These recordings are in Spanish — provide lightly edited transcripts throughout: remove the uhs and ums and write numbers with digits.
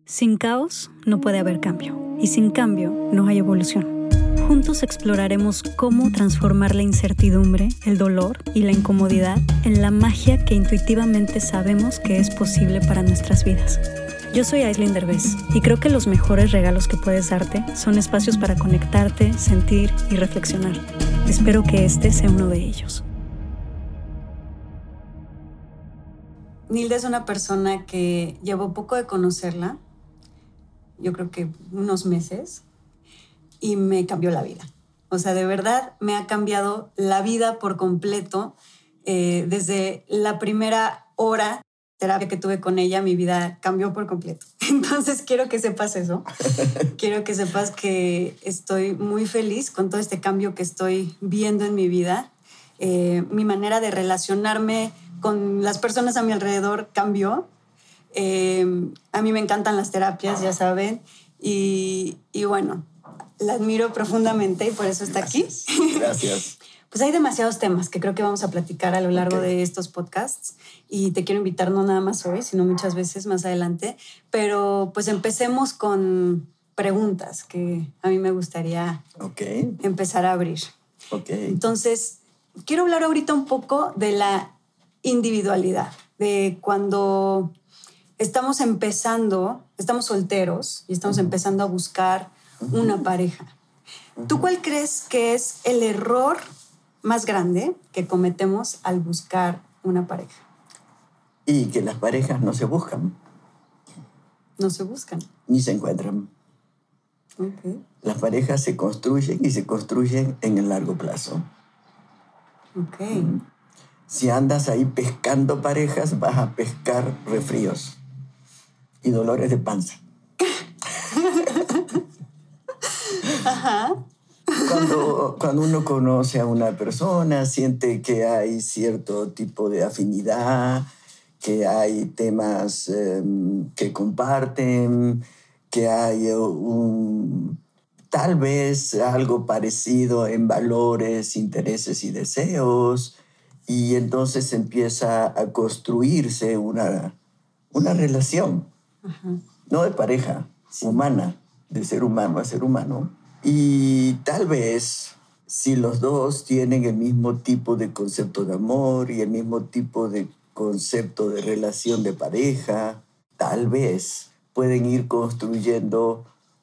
Sin caos no puede haber cambio, y sin cambio no hay evolución. Juntos exploraremos cómo transformar la incertidumbre, el dolor y la incomodidad en la magia que intuitivamente sabemos que es posible para nuestras vidas. Yo soy Aislinn Derbez y creo que los mejores regalos que puedes darte son espacios para conectarte, sentir y reflexionar. Espero que este sea uno de ellos. Nilda es una persona que llevo poco de conocerla, yo creo que unos meses, y me cambió la vida. O sea, de verdad me ha cambiado la vida por completo. Desde la primera hora de terapia que tuve con ella, mi vida cambió por completo. Entonces quiero que sepas eso. Quiero que sepas que estoy muy feliz con todo este cambio que estoy viendo en mi vida. Mi manera de relacionarme con las personas a mi alrededor cambió. A mí me encantan las terapias, ya saben, y bueno, la admiro profundamente y por eso está aquí. Gracias. Pues hay demasiados temas que creo que vamos a platicar a lo largo de estos podcasts y te quiero invitar no nada más hoy, sino muchas veces más adelante, pero pues empecemos con preguntas que a mí me gustaría empezar a abrir. Entonces, quiero hablar ahorita un poco de la individualidad, de cuando estamos empezando, estamos solteros y estamos empezando a buscar una pareja. ¿Tú cuál crees que es el error más grande que cometemos al buscar una pareja? Y que las parejas no se buscan. No se buscan. Ni se encuentran. Okay. Las parejas se construyen y se construyen en el largo plazo. Okay. Si andas ahí pescando parejas, vas a pescar resfríos y dolores de panza. Ajá. Cuando uno conoce a una persona, siente que hay cierto tipo de afinidad, que hay temas que comparten, que hay tal vez algo parecido en valores, intereses y deseos, y entonces empieza a construirse una relación, no de pareja, humana, de ser humano a ser humano. Y tal vez, si los dos tienen el mismo tipo de concepto de amor y el mismo tipo de concepto de relación de pareja, tal vez pueden ir construyendo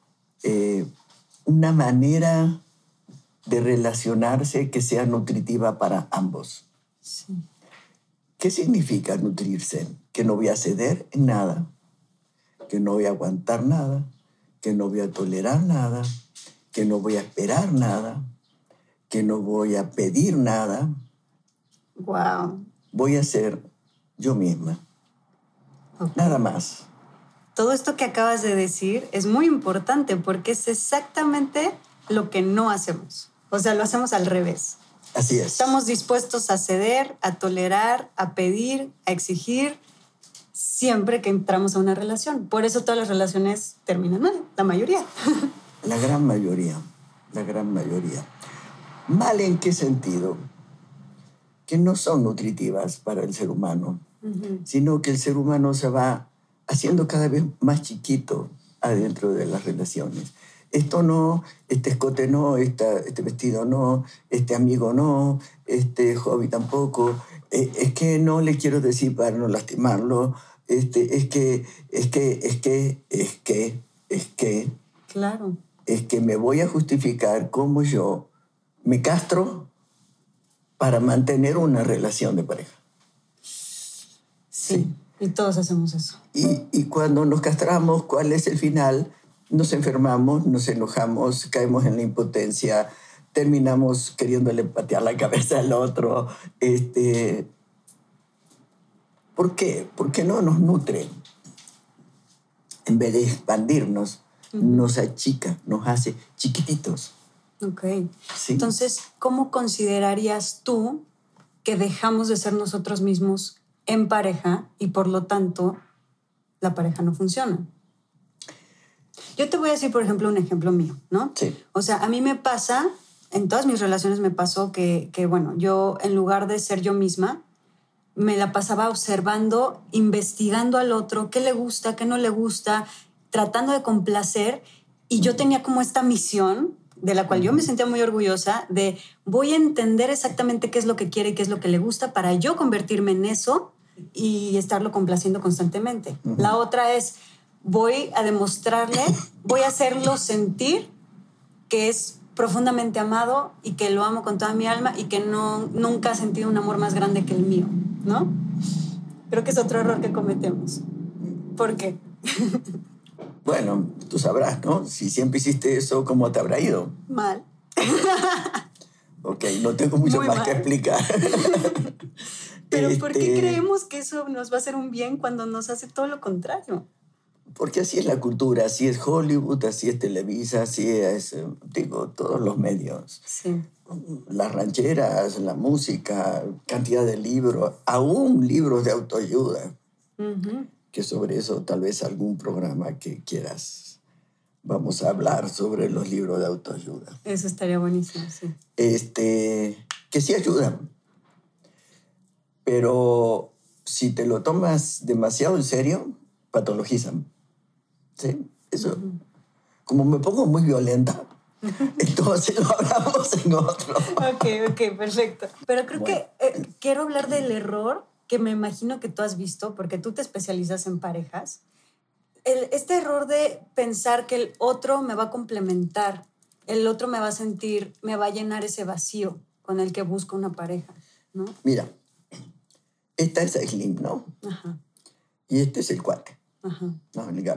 una manera de relacionarse que sea nutritiva para ambos. Sí. ¿Qué significa nutrirse? Que no voy a ceder en nada, que no voy a aguantar nada, que no voy a tolerar nada, que no voy a esperar nada, que no voy a pedir nada. Wow. Voy a ser yo misma. Okay. Nada más. Todo esto que acabas de decir es muy importante porque es exactamente lo que no hacemos. O sea, lo hacemos al revés. Así es. Estamos dispuestos a ceder, a tolerar, a pedir, a exigir siempre que entramos a una relación. Por eso todas las relaciones terminan mal, la mayoría. La gran mayoría. ¿Mal en qué sentido? Que no son nutritivas para el ser humano, sino que el ser humano se va haciendo cada vez más chiquito adentro de las relaciones. Esto no, este escote no, este vestido no, este amigo no, este hobby tampoco. Es que no le quiero decir para no lastimarlo. Es que. Claro. Es que me voy a justificar cómo yo me castro para mantener una relación de pareja. Sí. Y todos hacemos eso. Y cuando nos castramos, ¿cuál es el final? Nos enfermamos, nos enojamos, caemos en la impotencia, terminamos queriéndole patear la cabeza al otro. ¿Por qué? Porque no nos nutre. En vez de expandirnos, nos achica, nos hace chiquititos. Ok. ¿Sí? Entonces, ¿cómo considerarías tú que dejamos de ser nosotros mismos en pareja y por lo tanto la pareja no funciona? Yo te voy a decir, por ejemplo, un ejemplo mío, ¿no? Sí. O sea, a mí me pasa, en todas mis relaciones me pasó que bueno, yo en lugar de ser yo misma, me la pasaba observando, investigando al otro, qué le gusta, qué no le gusta, tratando de complacer, y yo tenía como esta misión de la cual yo me sentía muy orgullosa, de voy a entender exactamente qué es lo que quiere y qué es lo que le gusta para yo convertirme en eso y estarlo complaciendo constantemente. La otra es, voy a demostrarle, voy a hacerlo sentir que es profundamente amado y que lo amo con toda mi alma y que nunca ha sentido un amor más grande que el mío, ¿no? Creo que es otro error que cometemos. ¿Por qué? Bueno, tú sabrás, ¿no? Si siempre hiciste eso, ¿cómo te habrá ido? Mal. Ok, no tengo mucho Muy más mal. que explicar. Pero ¿por qué creemos que eso nos va a hacer un bien cuando nos hace todo lo contrario? Porque así es la cultura, así es Hollywood, así es Televisa, así es, digo, todos los medios. Sí. Las rancheras, la música, cantidad de libros, aún libros de autoayuda. Uh-huh. Que sobre eso tal vez algún programa que quieras. Vamos a hablar sobre los libros de autoayuda. Eso estaría buenísimo, sí. Que sí ayudan. Pero si te lo tomas demasiado en serio, patologizan. ¿Sí? Eso. Como me pongo muy violenta, entonces lo hablamos en otro. Ok, perfecto. Pero creo que quiero hablar del error que me imagino que tú has visto, porque tú te especializas en parejas. Este error de pensar que el otro me va a complementar, el otro me va a llenar ese vacío con el que busco una pareja, ¿no? Mira, esta es Aislinn, ¿no? Ajá. Y este es el cuate. Ajá. No, el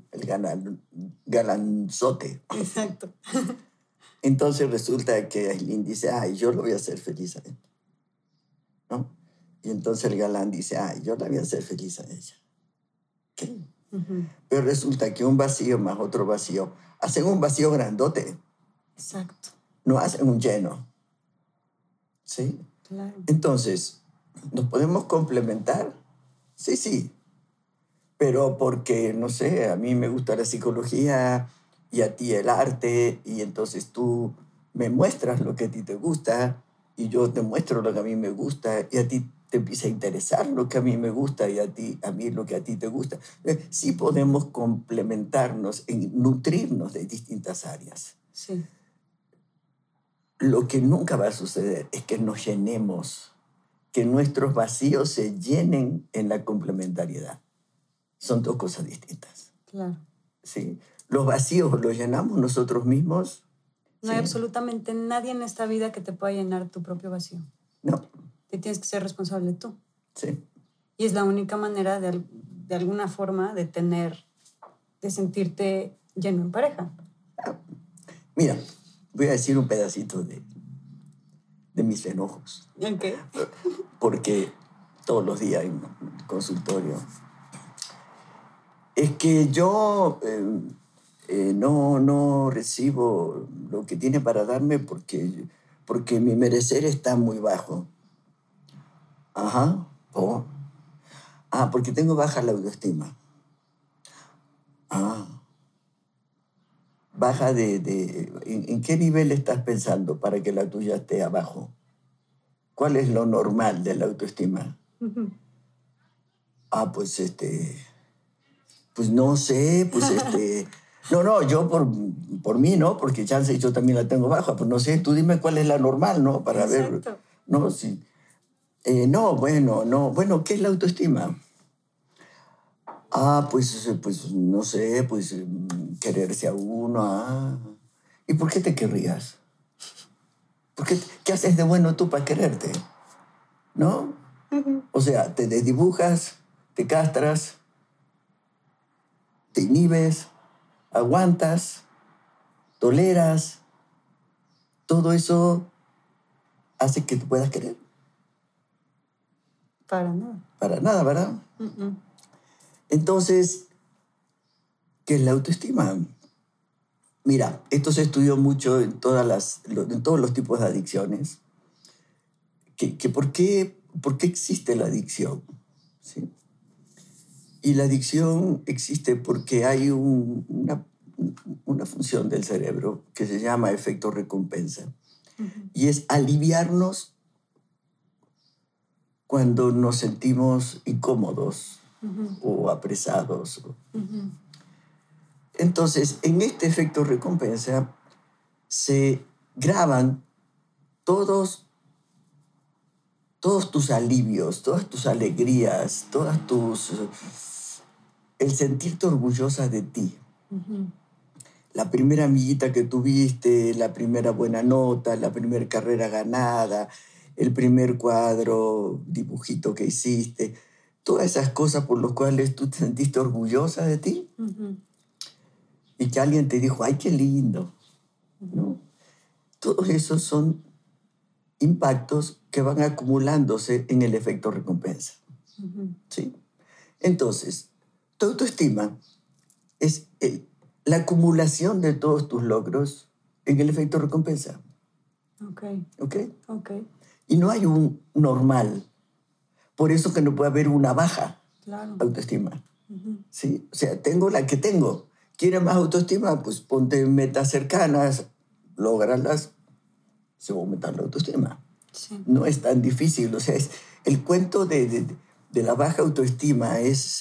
galanzote. Exacto. Entonces resulta que Aislinn dice, ay, yo lo voy a hacer feliz a él, ¿no? Y entonces el galán dice, ay, yo la voy a hacer feliz a ella. ¿Qué? Uh-huh. Pero resulta que un vacío más otro vacío hacen un vacío grandote. Exacto. No hacen un lleno. ¿Sí? Claro. Entonces, ¿nos podemos complementar? Sí. Pero porque, no sé, a mí me gusta la psicología y a ti el arte, y entonces tú me muestras lo que a ti te gusta y yo te muestro lo que a mí me gusta y a ti te empieza a interesar lo que a mí me gusta y a mí lo que a ti te gusta. Sí podemos complementarnos, nutrirnos de distintas áreas. Sí. Lo que nunca va a suceder es que nos llenemos, que nuestros vacíos se llenen en la complementariedad. Son dos cosas distintas. Claro. Sí. Los vacíos los llenamos nosotros mismos. No hay absolutamente nadie en esta vida que te pueda llenar tu propio vacío. No. Te tienes que ser responsable tú. Sí. Y es la única manera de alguna forma de sentirte lleno en pareja. Mira, voy a decir un pedacito de mis enojos. Okay. Porque todos los días en el consultorio. Es que yo no recibo lo que tiene para darme porque mi merecer está muy bajo. Ajá. Oh. Porque tengo baja la autoestima. Baja ¿en qué nivel estás pensando para que la tuya esté abajo? ¿Cuál es lo normal de la autoestima? Uh-huh. Pues no sé, No, yo por mí, ¿no? Porque chance yo también la tengo baja, pues no sé, tú dime cuál es la normal, ¿no? Para Exacto. ver, ¿no? Sí. Bueno, ¿qué es la autoestima? Pues no sé, pues quererse a uno, ¿Y por qué te querrías? ¿Qué haces de bueno tú para quererte? ¿No? Uh-huh. O sea, te desdibujas, te castras, te inhibes, aguantas, toleras. Todo eso hace que te puedas querer. Para nada. Para nada, ¿verdad? Uh-uh. Entonces, ¿qué es la autoestima? Mira, esto se estudió mucho en todos los tipos de adicciones. ¿Por qué existe la adicción? ¿Sí? Y la adicción existe porque hay una función del cerebro que se llama efecto recompensa. Uh-huh. Y es aliviarnos cuando nos sentimos incómodos, uh-huh, o apresados. Uh-huh. Entonces, en este efecto recompensa se graban todos tus alivios, todas tus alegrías, el sentirte orgullosa de ti. Uh-huh. La primera amiguita que tuviste, la primera buena nota, la primera carrera ganada, el primer cuadro, dibujito que hiciste, todas esas cosas por las cuales tú te sentiste orgullosa de ti. Uh-huh. Y que alguien te dijo, ¡ay, qué lindo! ¿No? Todos esos son impactos que van acumulándose en el efecto recompensa. Uh-huh. ¿Sí? Entonces, tu autoestima es la acumulación de todos tus logros en el efecto recompensa. Ok. ¿Ok? Ok. Y no hay un normal. Por eso que no puede haber una baja autoestima. Uh-huh. ¿Sí? O sea, tengo la que tengo. ¿Quieres más autoestima? Pues ponte metas cercanas, lógralas, se va a aumentar la autoestima. Sí. No es tan difícil. O sea, el cuento de la baja autoestima es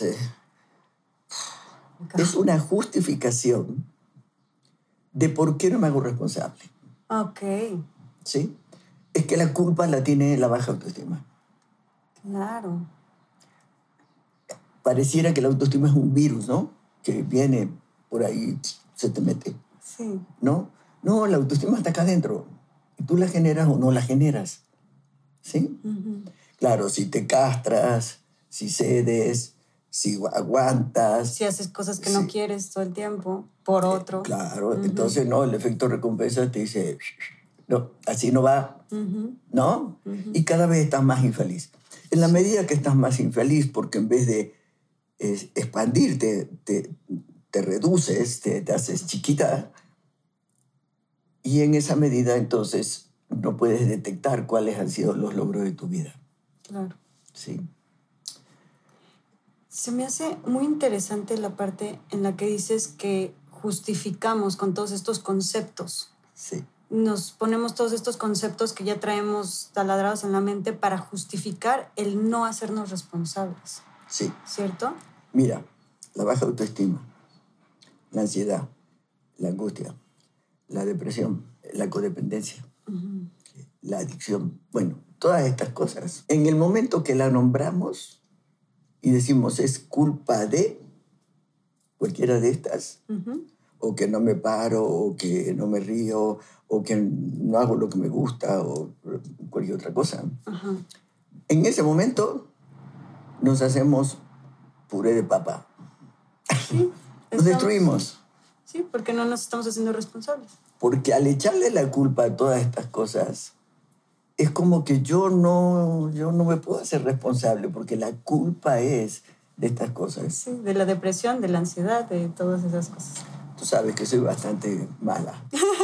una justificación de por qué no me hago responsable. Ok. ¿Sí? Es que la culpa la tiene la baja autoestima. Claro. Pareciera que la autoestima es un virus, ¿no? Que viene por ahí, se te mete. Sí. ¿No? No, la autoestima está acá adentro. Y tú la generas o no la generas. ¿Sí? Uh-huh. Claro, si te castras, si cedes, si aguantas. Si haces cosas que no quieres todo el tiempo por otro. Claro, Uh-huh. entonces no, el efecto recompensa te dice, no, así no va, uh-huh. ¿no? Uh-huh. Y cada vez estás más infeliz. En la medida que estás más infeliz, porque en vez de expandirte, te reduces, te haces chiquita, y en esa medida entonces no puedes detectar cuáles han sido los logros de tu vida. Claro. Sí. Se me hace muy interesante la parte en la que dices que justificamos con todos estos conceptos. Sí. Nos ponemos todos estos conceptos que ya traemos taladrados en la mente para justificar el no hacernos responsables. Sí. ¿Cierto? Mira, la baja autoestima, la ansiedad, la angustia, la depresión, la codependencia, uh-huh. la adicción, bueno, todas estas cosas, en el momento que la nombramos y decimos es culpa de cualquiera de estas, uh-huh. o que no me paro, o que no me río, o que no hago lo que me gusta, o cualquier otra cosa. Uh-huh. En ese momento nos hacemos puré de papa. Sí, nos destruimos. Sí, porque no nos estamos haciendo responsables. Porque al echarle la culpa a todas estas cosas, es como que yo no me puedo hacer responsable, porque la culpa es de estas cosas. Sí, de la depresión, de la ansiedad, de todas esas cosas. Tú sabes que soy bastante mala.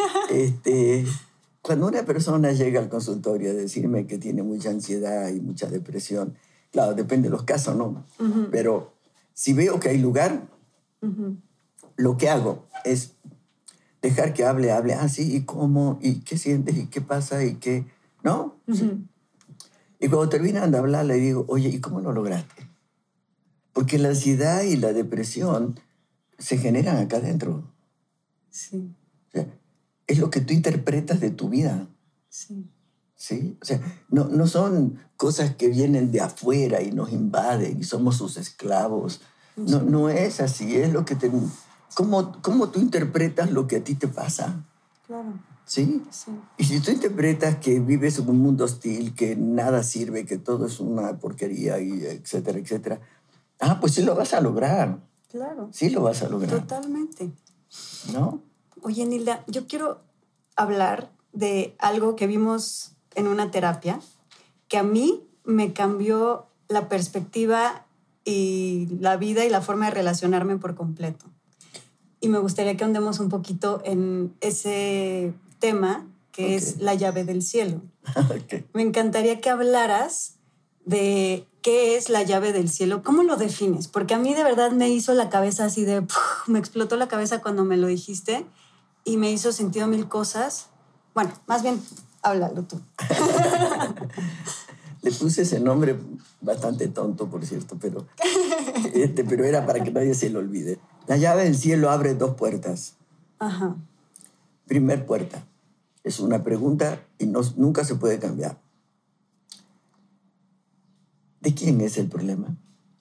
Cuando una persona llega al consultorio a decirme que tiene mucha ansiedad y mucha depresión, claro, depende de los casos, ¿no? Uh-huh. Pero si veo que hay lugar, uh-huh. lo que hago es dejar que hable, sí, ¿y cómo? ¿Y qué sientes? ¿Y qué pasa? ¿Y qué? ¿No? Uh-huh. Sí. Y cuando terminan de hablar, le digo, oye, ¿y cómo lo lograste? Porque la ansiedad y la depresión se generan acá adentro. Sí. O sea, es lo que tú interpretas de tu vida. Sí. ¿Sí? O sea, no son cosas que vienen de afuera y nos invaden y somos sus esclavos. Sí. No es así, es lo que te... ¿Cómo tú interpretas lo que a ti te pasa? Claro. ¿Sí? Sí. Y si tú interpretas que vives en un mundo hostil, que nada sirve, que todo es una porquería, y etcétera, etcétera, pues sí lo vas a lograr. Claro. Sí lo vas a lograr. Totalmente. ¿No? Oye, Nilda, yo quiero hablar de algo que vimos en una terapia que a mí me cambió la perspectiva y la vida y la forma de relacionarme por completo. Y me gustaría que ahondemos un poquito en ese tema que es la llave del cielo. Okay. Me encantaría que hablaras de qué es la llave del cielo. ¿Cómo lo defines? Porque a mí de verdad me hizo la cabeza así de... me explotó la cabeza cuando me lo dijiste y me hizo sentido mil cosas. Bueno, más bien, háblalo tú. Le puse ese nombre bastante tonto, por cierto, pero pero era para que nadie se lo olvide. La llave del cielo abre 2 puertas. Ajá. Primer puerta. Es una pregunta y nunca se puede cambiar. ¿De quién es el problema?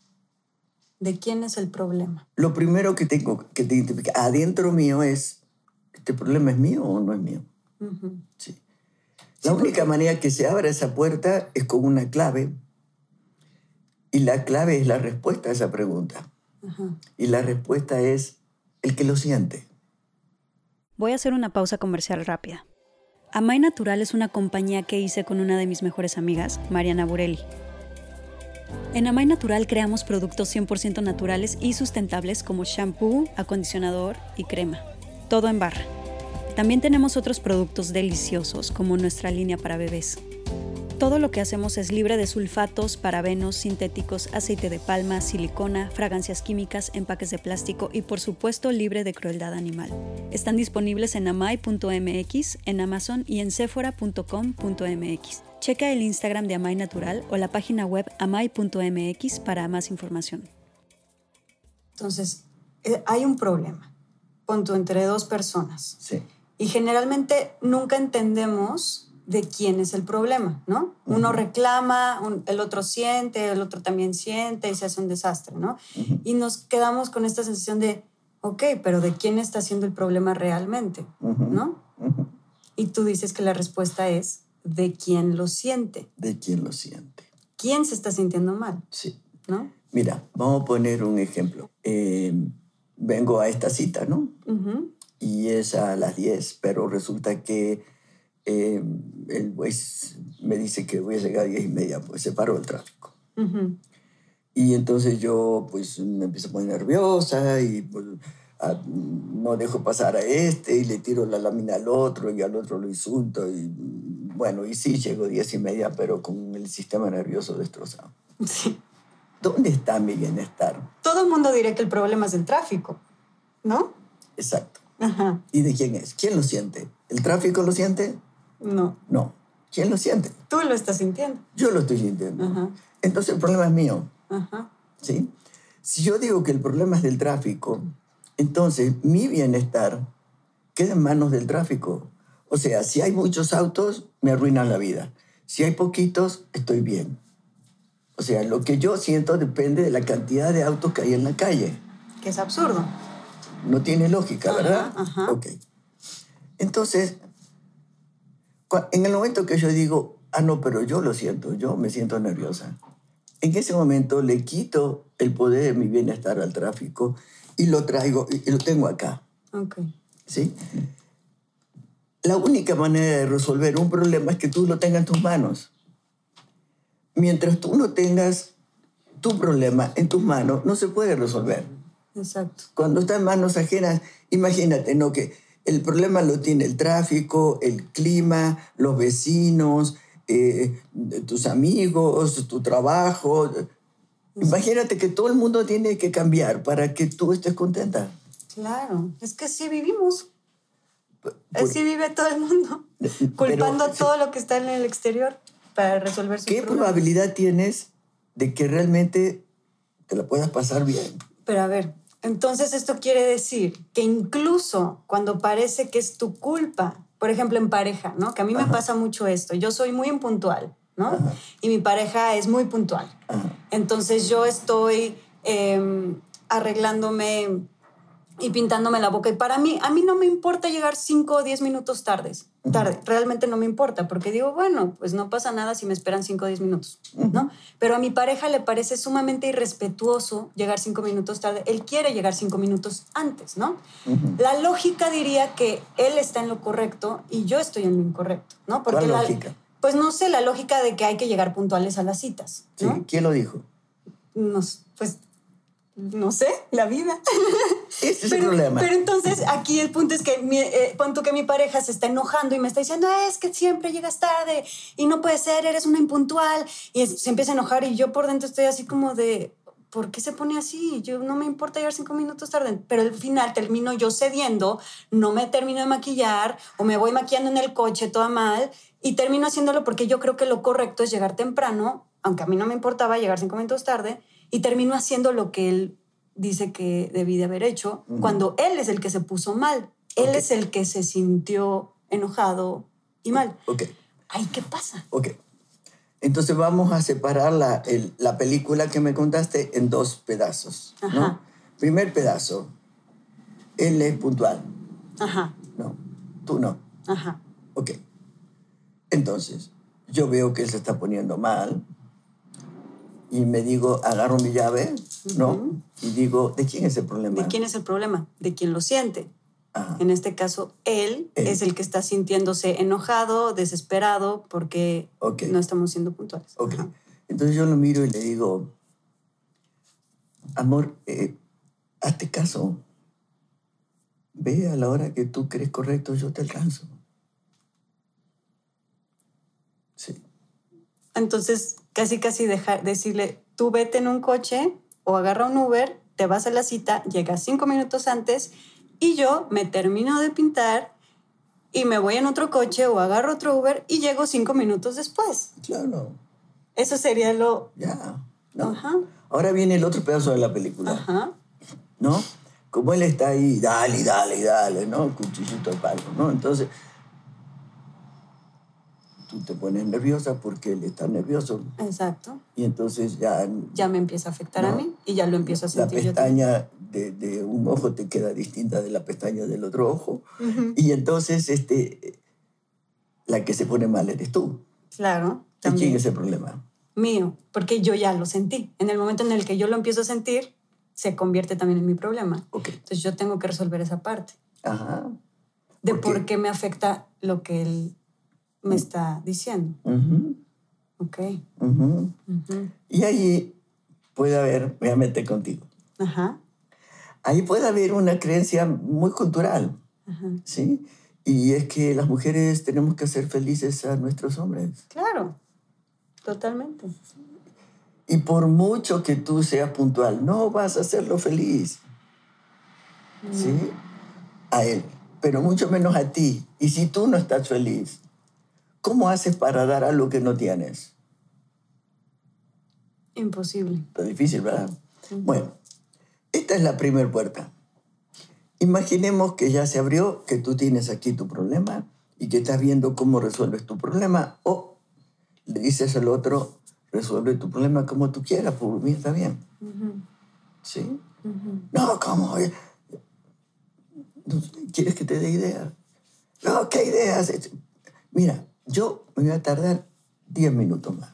¿De quién es el problema? Lo primero que tengo que identificar adentro mío es, ¿este problema es mío o no es mío? Uh-huh. Sí. La única manera que se abra esa puerta es con una clave. Y la clave es la respuesta a esa pregunta. Uh-huh. Y la respuesta es el que lo siente. Voy a hacer una pausa comercial rápida. Amay Natural es una compañía que hice con una de mis mejores amigas, Mariana Burelli. En Amay Natural creamos productos 100% naturales y sustentables como shampoo, acondicionador y crema. Todo en barra. También tenemos otros productos deliciosos como nuestra línea para bebés. Todo lo que hacemos es libre de sulfatos, parabenos, sintéticos, aceite de palma, silicona, fragancias químicas, empaques de plástico y por supuesto libre de crueldad animal. Están disponibles en amay.mx, en Amazon y en sephora.com.mx. Checa el Instagram de Amay Natural o la página web amay.mx para más información. Entonces, hay un problema, punto, entre 2 personas. Sí. Y generalmente nunca entendemos de quién es el problema, ¿no? Uh-huh. Uno reclama, el otro siente, el otro también siente y se hace un desastre, ¿no? Uh-huh. Y nos quedamos con esta sensación de, ok, pero ¿de quién está siendo el problema realmente? Uh-huh. ¿No? Uh-huh. Y tú dices que la respuesta es de quién lo siente. De quién lo siente. ¿Quién se está sintiendo mal? Sí. ¿No? Mira, vamos a poner un ejemplo. Vengo a esta cita, ¿no? Uh-huh. Y es a las 10, pero resulta que el juez me dice que voy a llegar a 10:30, pues se paró el tráfico. Uh-huh. Y entonces yo pues me empiezo a poner nerviosa y pues, no dejo pasar a este y le tiro la lámina al otro y al otro lo insulto. Y bueno, y sí, llego 10:30, pero con el sistema nervioso destrozado. Sí. ¿Dónde está mi bienestar? Todo el mundo dirá que el problema es el tráfico, ¿no? Exacto. Ajá. ¿Y de quién es? ¿Quién lo siente? ¿El tráfico lo siente? No. No. ¿Quién lo siente? Tú lo estás sintiendo. Yo lo estoy sintiendo. Ajá. Entonces el problema es mío. Ajá. ¿Sí? Si yo digo que el problema es del tráfico, entonces mi bienestar queda en manos del tráfico. O sea, si hay muchos autos, me arruinan la vida. Si hay poquitos, estoy bien. O sea, lo que yo siento depende de la cantidad de autos que hay en la calle. Que es absurdo. No tiene lógica, ¿verdad? Ajá. Ok. Entonces, en el momento que yo digo, no, pero yo lo siento, yo me siento nerviosa, en ese momento le quito el poder de mi bienestar al tráfico y lo traigo, y lo tengo acá. Ok. ¿Sí? La única manera de resolver un problema es que tú lo tengas en tus manos. Mientras tú no tengas tu problema en tus manos, no se puede resolver. Exacto. Cuando está en manos ajenas, imagínate, ¿no? Que el problema lo tiene el tráfico, el clima, los vecinos, tus amigos, tu trabajo. Imagínate que todo el mundo tiene que cambiar para que tú estés contenta. Claro, es que sí vivimos. Así vive todo el mundo, culpando todo lo que está en el exterior para resolver sus problemas. ¿Qué probabilidad tienes de que realmente te la puedas pasar bien? Pero a ver, entonces esto quiere decir que incluso cuando parece que es tu culpa, por ejemplo en pareja, ¿no? Que a mí me pasa mucho esto. Yo soy muy impuntual, ¿no? Ajá. Y mi pareja es muy puntual. Ajá. Entonces yo estoy arreglándome y pintándome la boca. Y a mí no me importa llegar 5 o 10 minutos tarde. Realmente no me importa, porque digo, bueno, pues no pasa nada si me esperan 5 o 10 minutos, ¿no? Pero a mi pareja le parece sumamente irrespetuoso llegar 5 minutos tarde. Él quiere llegar 5 minutos antes, ¿no? La lógica diría que él está en lo correcto y yo estoy en lo incorrecto, ¿no? Porque ¿cuál lógica? Pues no sé, la lógica de que hay que llegar puntuales a las citas, ¿no? Sí, ¿quién lo dijo? No sé, la vida. Ese es el problema. Pero entonces aquí el punto es que punto que mi pareja se está enojando y me está diciendo, es que siempre llegas tarde y no puede ser, eres una impuntual. Y se empieza a enojar y yo por dentro estoy así como de, ¿por qué se pone así? Yo no me importa llegar 5 minutos tarde. Pero al final termino yo cediendo, no me termino de maquillar o me voy maquillando en el coche toda mal y termino haciéndolo porque yo creo que lo correcto es llegar temprano, aunque a mí no me importaba llegar 5 minutos tarde. y termino haciendo lo que él dice que debí de haber hecho, cuando él es el que se puso mal. Él es el que se sintió enojado y mal. Ok. Ay, ¿qué pasa? Ok. Entonces vamos a separar la película que me contaste en 2 pedazos, ¿no? Ajá. Primer pedazo, él es puntual. Ajá. No, tú no. Ajá. Ok. Entonces, yo veo que él se está poniendo mal y me digo, agarro mi llave, ¿no? Y digo, ¿de quién es el problema? ¿De quién es el problema? De quien lo siente. Ajá. En este caso, él es el que está sintiéndose enojado, desesperado, porque no estamos siendo puntuales. Ok. Ajá. Entonces yo lo miro y le digo, amor, hazte caso. Ve a la hora que tú crees correcto, yo te alcanzo. Sí. Entonces, casi decirle, tú vete en un coche o agarra un Uber, te vas a la cita, llegas 5 minutos antes y yo me termino de pintar y me voy en otro coche o agarro otro Uber y llego 5 minutos después. Claro. Eso sería lo... Ya. No. Ajá. Ahora viene el otro pedazo de la película. Ajá. ¿No? Como él está ahí, dale, ¿no? Cuchillito al palo, ¿no? Entonces, tú te pones nerviosa porque él está nervioso. Exacto. Y entonces ya... Ya me empieza a afectar a mí y ya lo empiezo a sentir. La pestaña de un ojo te queda distinta de la pestaña del otro ojo. Y entonces la que se pone mal eres tú. Claro. ¿Y quién es el problema? Mío, porque yo ya lo sentí. En el momento en el que yo lo empiezo a sentir, se convierte también en mi problema. Okay. Entonces yo tengo que resolver esa parte. Ajá. De por qué me afecta lo que él me está diciendo. Ok. Y ahí puede haber, voy a meter contigo. Ajá. Ahí puede haber una creencia muy cultural. ¿Sí? Y es que las mujeres tenemos que hacer felices a nuestros hombres. Claro, totalmente. Y por mucho que tú seas puntual, no vas a hacerlo feliz. ¿Sí? A él, pero mucho menos a ti. Y si tú no estás feliz, ¿cómo haces para dar algo que no tienes? Imposible. Está difícil, ¿verdad? Bueno, esta es la primera puerta. Imaginemos que ya se abrió, que tú tienes aquí tu problema y que estás viendo cómo resuelves tu problema, o le dices al otro, resuelve tu problema como tú quieras, por mí está bien. ¿Sí? No, ¿cómo? ¿Quieres que te dé ideas? No, ¿qué ideas? Mira, yo me voy a tardar 10 minutos más.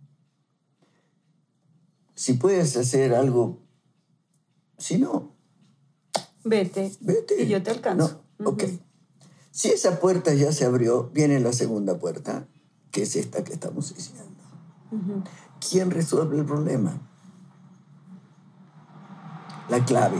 Si puedes hacer algo, si no, vete. Y yo te alcanzo. No, ok. Si esa puerta ya se abrió, viene la segunda puerta, que es esta que estamos diciendo. ¿Quién resuelve el problema? La clave.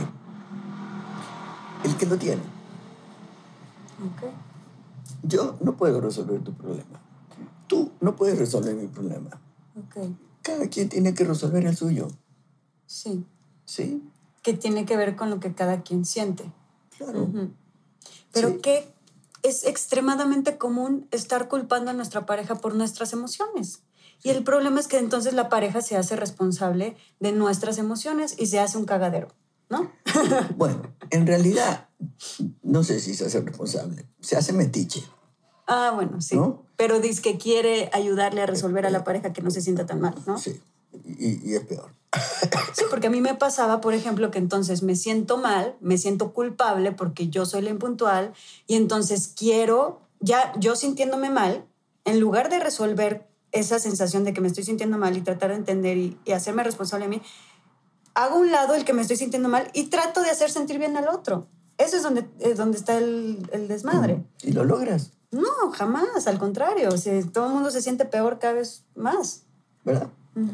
El que lo tiene. Ok. Yo no puedo resolver tu problema. Tú no puedes resolver mi problema. Ok. Cada quien tiene que resolver el suyo. Sí. ¿Sí? Que tiene que ver con lo que cada quien siente. Claro. Pero sí. que es extremadamente común estar culpando a nuestra pareja por nuestras emociones. Y el problema es que entonces la pareja se hace responsable de nuestras emociones y se hace un cagadero, ¿no? Bueno, en realidad, no sé si se hace responsable. Se hace metiche. Ah, bueno, sí. ¿No? Pero dice que quiere ayudarle a resolver a la pareja que no se sienta tan mal, ¿no? Sí, y es peor. Sí, porque a mí me pasaba, por ejemplo, que entonces me siento mal, me siento culpable porque yo soy la impuntual y entonces quiero, ya yo sintiéndome mal, en lugar de resolver esa sensación de que me estoy sintiendo mal y tratar de entender y hacerme responsable de mí, hago a un lado el que me estoy sintiendo mal y trato de hacer sentir bien al otro. Eso es donde está el desmadre. ¿Y lo logras? No, jamás, al contrario. O sea, todo el mundo se siente peor cada vez más. ¿Verdad?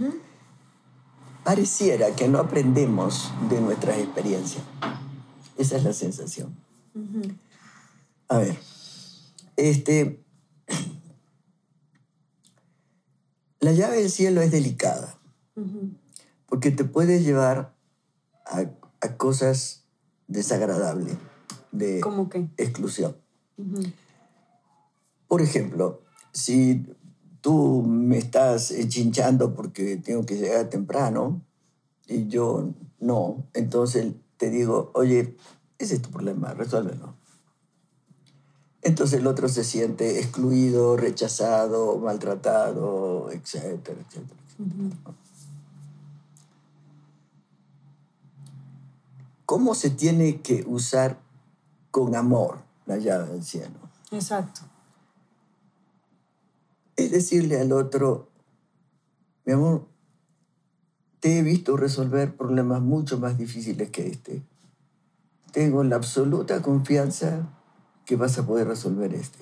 Pareciera que no aprendemos de nuestras experiencias. Esa es la sensación. A ver, la llave del cielo es delicada, porque te puede llevar a cosas desagradables, de ¿Cómo qué? exclusión. Por ejemplo, si tú me estás chinchando porque tengo que llegar temprano, y yo no, entonces te digo, oye, ese es tu problema, resuélvelo. Entonces el otro se siente excluido, rechazado, maltratado, etcétera, etcétera. Uh-huh. ¿Cómo se tiene que usar con amor la llave del cielo? Exacto. Es decirle al otro, mi amor, te he visto resolver problemas mucho más difíciles que este. Tengo la absoluta confianza que vas a poder resolver este.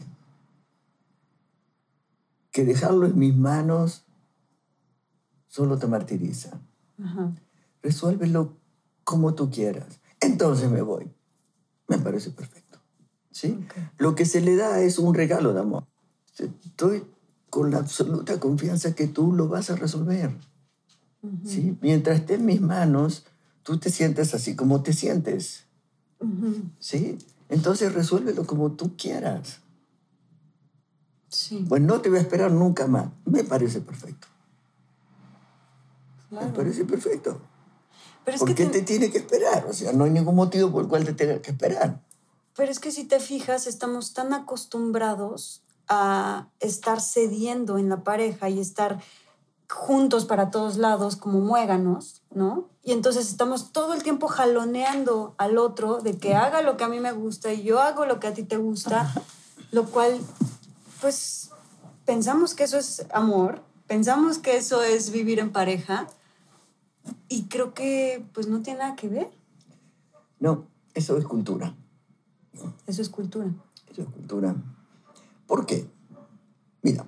Que dejarlo en mis manos solo te martiriza. Uh-huh. Resuélvelo como tú quieras. Entonces me voy. Me parece perfecto. ¿Sí? Okay. Lo que se le da es un regalo de amor. Estoy con la absoluta confianza que tú lo vas a resolver. Uh-huh. ¿Sí? Mientras esté en mis manos, tú te sientes así como te sientes. Uh-huh. ¿Sí? Entonces resuélvelo como tú quieras. Sí. Pues no te voy a esperar nunca más. Me parece perfecto. Claro. Me parece perfecto. Pero es ¿Por que qué te tiene que esperar? O sea, no hay ningún motivo por el cual te tenga que esperar. Pero es que si te fijas, estamos tan acostumbrados a estar cediendo en la pareja y estar juntos para todos lados como muéganos, ¿no? Y entonces estamos todo el tiempo jaloneando al otro de que haga lo que a mí me gusta y yo hago lo que a ti te gusta, lo cual, pues, pensamos que eso es amor, pensamos que eso es vivir en pareja y creo que, pues, no tiene nada que ver. No, eso es cultura. Eso es cultura. Eso es cultura. ¿Por qué? Mira,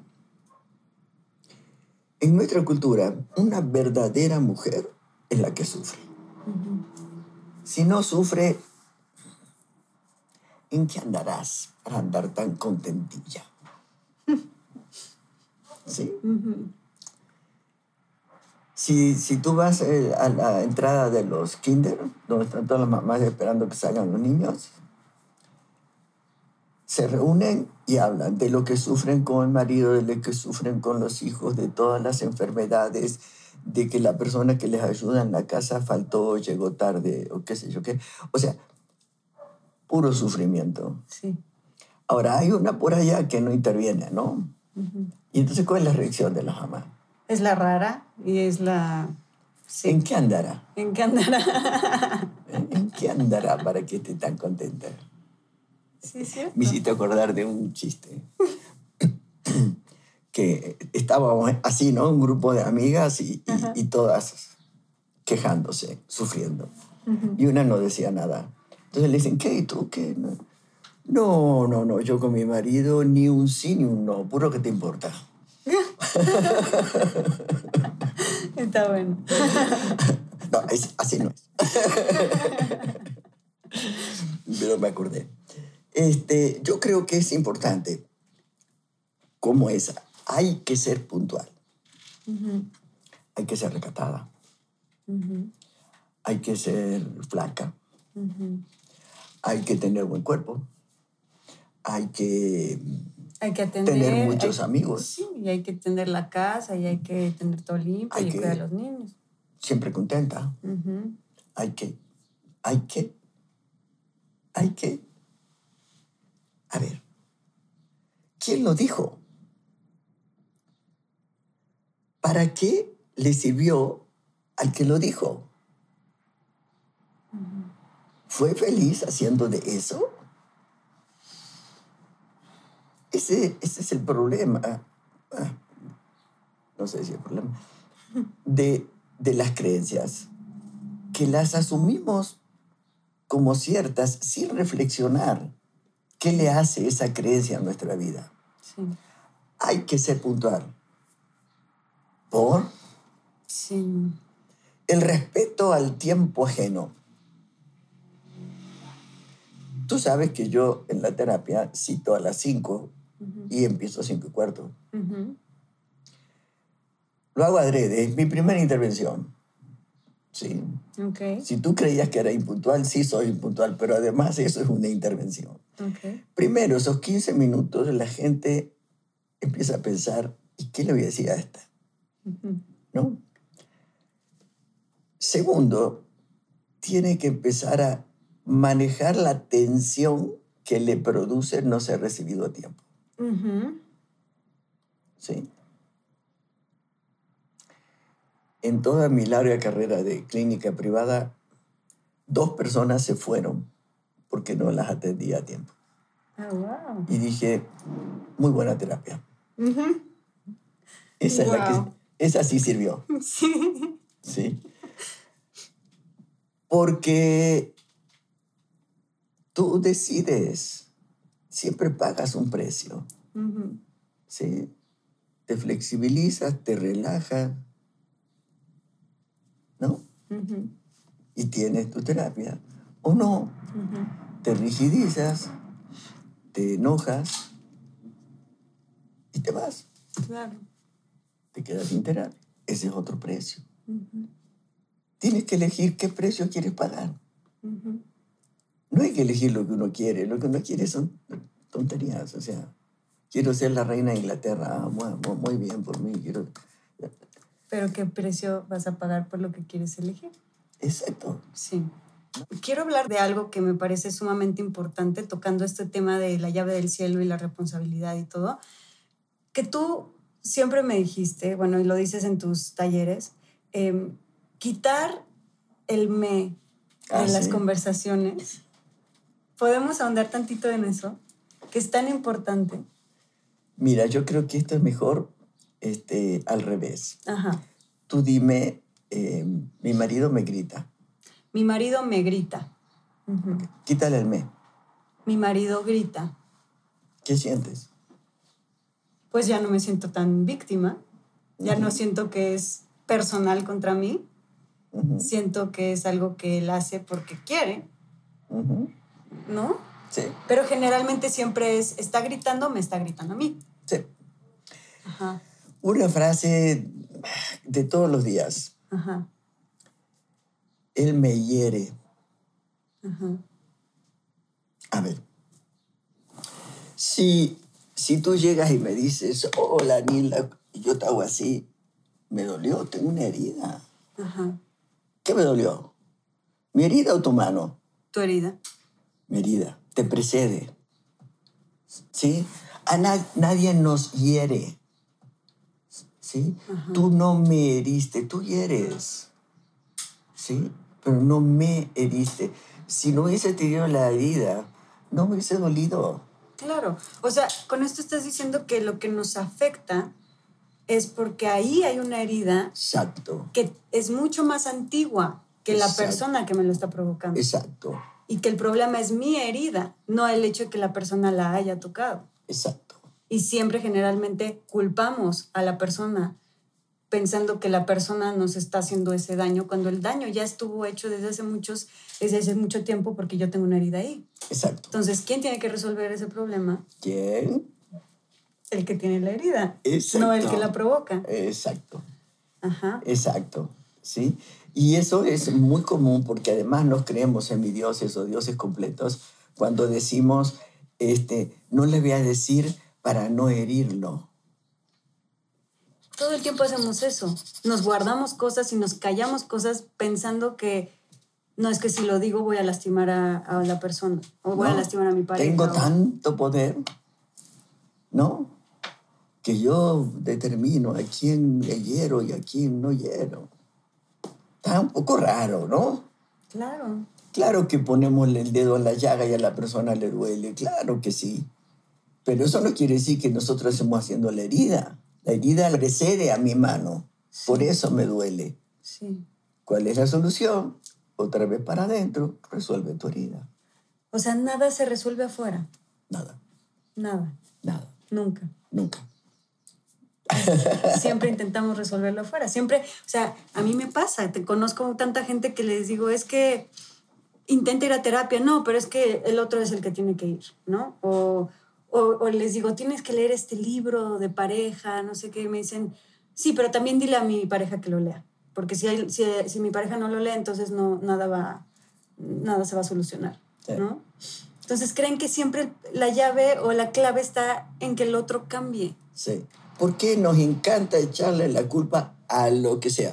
en nuestra cultura, una verdadera mujer es la que sufre. Uh-huh. Si no sufre, ¿en qué andarás para andar tan contentilla? ¿Sí? Uh-huh. Si tú vas a la entrada de los kinder, donde están todas las mamás esperando que salgan los niños, se reúnen y hablan de lo que sufren con el marido, de lo que sufren con los hijos, de todas las enfermedades, de que la persona que les ayuda en la casa faltó, llegó tarde, o qué sé yo qué. O sea, puro sufrimiento. Sí. Ahora, hay una por allá que no interviene, ¿no? Uh-huh. Y entonces, ¿cuál es la reacción de las mamás? Es la rara y es la... Sí. ¿En qué andará? ¿En qué andará? ¿En qué andará para que esté tan contenta? Sí, cierto. Me hiciste acordar de un chiste. Que estábamos así, ¿no? Un grupo de amigas y todas quejándose, sufriendo. Uh-huh. Y una no decía nada. Entonces le dicen, ¿qué? ¿Y tú qué? No, yo con mi marido ni un sí ni un no. Puro que te importa. Está bueno. No, así no es. Pero me acordé. Yo creo que es importante, como esa, hay que ser puntual. Uh-huh. Hay que ser recatada. Uh-huh. Hay que ser flaca. Uh-huh. Hay que tener buen cuerpo. Hay que atender, tener muchos amigos. Sí, y hay que tener la casa, y hay que tener todo limpio, y cuidar a los niños. Siempre contenta. Uh-huh. Hay que. A ver, ¿quién lo dijo? ¿Para qué le sirvió al que lo dijo? Uh-huh. ¿Fue feliz haciendo de eso? Ese es el problema. No sé si es el problema. De las creencias. Que las asumimos como ciertas sin reflexionar. ¿Qué le hace esa creencia a nuestra vida? Sí. Hay que ser puntual. ¿Por? Sí. El respeto al tiempo ajeno. Tú sabes que yo en la terapia cito a las 5 Uh-huh. y empiezo a 5:15. Uh-huh. Lo hago adrede, es mi primera intervención. Sí. Okay. Si tú creías que era impuntual, sí soy impuntual, pero además eso es una intervención. Okay. Primero, esos 15 minutos, la gente empieza a pensar, ¿y qué le voy a decir a esta? Uh-huh. ¿No? Segundo, tiene que empezar a manejar la tensión que le produce no ser recibido a tiempo. ¿Sí? En toda mi larga carrera de clínica privada, 2 personas se fueron porque no las atendía a tiempo. Oh, wow. Y dije, muy buena terapia. Esa, Wow. esa sí sirvió. Sí. ¿Sí? Porque tú decides, siempre pagas un precio. ¿Sí? Te flexibilizas, te relajas, ¿no? Y tienes tu terapia. O no, te rigidizas, te enojas y te vas. Claro. Te quedas sin terapia. Ese es otro precio. Tienes que elegir qué precio quieres pagar. No hay que elegir lo que uno quiere. Lo que uno quiere son tonterías. O sea, quiero ser la reina de Inglaterra. Muy bien por mí. Pero ¿qué precio vas a pagar por lo que quieres elegir? Exacto. Sí. Quiero hablar de algo que me parece sumamente importante, tocando este tema de la llave del cielo y la responsabilidad y todo, que tú siempre me dijiste, bueno, y lo dices en tus talleres, quitar el me de las conversaciones. ¿Podemos ahondar tantito en eso? Que es tan importante. Mira, yo creo que esto es mejor al revés. Ajá. Tú dime, mi marido me grita. Mi marido me grita. Quítale el me. Mi marido grita. ¿Qué sientes? Pues ya no me siento tan víctima. Ya no siento que es personal contra mí. Siento que es algo que él hace porque quiere. ¿No? Sí. Pero generalmente siempre está gritando, me está gritando a mí. Sí. Ajá. Una frase de todos los días. Ajá. Él me hiere. Ajá. A ver. Si tú llegas y me dices, hola, Nila, y yo te hago así, me dolió, tengo una herida. Ajá. ¿Qué me dolió? ¿Mi herida o tu mano? Tu herida. Mi herida. Te precede. ¿Sí? A nadie nos hiere. ¿Sí? Ajá. Tú no me heriste, tú hieres. ¿Sí? Pero no me heriste. Si no hubiese tenido la herida, no me hubiese dolido. Claro. O sea, con esto estás diciendo que lo que nos afecta es porque ahí hay una herida. Exacto. Que es mucho más antigua que la persona que me lo está provocando. Exacto. Y que el problema es mi herida, no el hecho de que la persona la haya tocado. Exacto. Y siempre generalmente culpamos a la persona pensando que la persona nos está haciendo ese daño cuando el daño ya estuvo hecho desde hace mucho tiempo porque yo tengo una herida ahí. Exacto. Entonces, ¿quién tiene que resolver ese problema? ¿Quién? El que tiene la herida. Exacto. No el que la provoca. Exacto. Ajá. Exacto. ¿Sí? Y eso es muy común porque además nos creemos semidioses o dioses completos cuando decimos, no le voy a decir para no herirlo. Todo el tiempo hacemos eso. Nos guardamos cosas y nos callamos cosas pensando que no, es que si lo digo voy a lastimar a la persona o voy a lastimar a mi pareja. Tengo tanto poder, ¿no? Que yo determino a quién le hiero y a quién no hiero. Está un poco raro, ¿no? Claro. Claro que ponemos el dedo en la llaga y a la persona le duele, claro que sí. Pero eso no quiere decir que nosotros estemos haciendo la herida. La herida precede a mi mano, sí. Por eso me duele. Sí. ¿Cuál es la solución? Otra vez para adentro, resuelve tu herida. O sea, nada se resuelve afuera. Nada. Nada. Nada. Nunca. Nunca. Siempre intentamos resolverlo afuera. Siempre, o sea, a mí me pasa. Te conozco tanta gente que les digo, es que intenta ir a terapia. No, pero es que el otro es el que tiene que ir, ¿no? O les digo, tienes que leer este libro de pareja, no sé qué. Y me dicen, sí, pero también dile a mi pareja que lo lea. Porque si mi pareja no lo lee, entonces nada se va a solucionar, sí. ¿No? Entonces creen que siempre la llave o la clave está en que el otro cambie. Sí. ¿Por qué nos encanta echarle la culpa a lo que sea?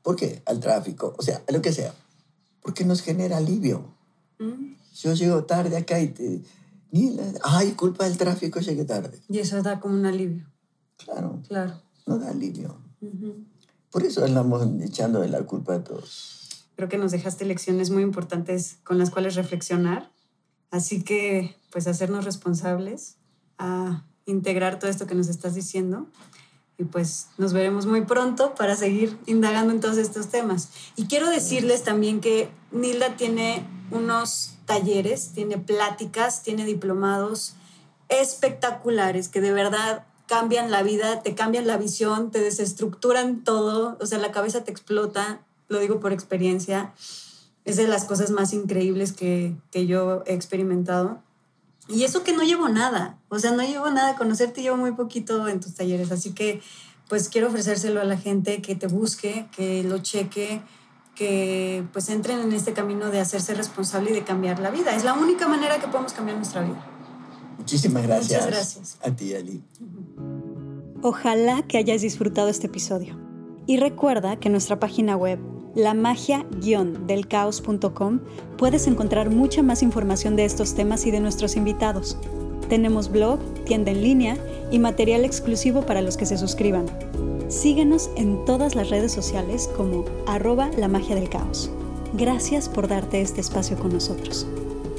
¿Por qué? Al tráfico, o sea, a lo que sea. Porque nos genera alivio. Yo llego tarde acá y ay, culpa del tráfico, llegué tarde. Y eso da como un alivio. Claro. Claro. No da alivio. Por eso andamos echando de la culpa a todos. Creo que nos dejaste lecciones muy importantes con las cuales reflexionar. Así que, pues, hacernos responsables, a integrar todo esto que nos estás diciendo. Y pues nos veremos muy pronto para seguir indagando en todos estos temas. Y quiero decirles también que Nilda tiene unos talleres, tiene pláticas, tiene diplomados espectaculares que de verdad cambian la vida, te cambian la visión, te desestructuran todo, o sea, la cabeza te explota, lo digo por experiencia. Es de las cosas más increíbles que yo he experimentado. Y eso que no llevo nada, o sea, no llevo nada, conocerte llevo muy poquito en tus talleres, así que pues quiero ofrecérselo a la gente que te busque, que lo cheque, que pues entren en este camino de hacerse responsable y de cambiar la vida. Es la única manera que podemos cambiar nuestra vida. Muchísimas gracias. Muchas gracias. A ti, Ali. Ojalá que hayas disfrutado este episodio. Y recuerda que en nuestra página web, lamagia-delcaos.com, puedes encontrar mucha más información de estos temas y de nuestros invitados. Tenemos blog, tienda en línea y material exclusivo para los que se suscriban. Síguenos en todas las redes sociales como @lamagiadelcaos. Gracias por darte este espacio con nosotros.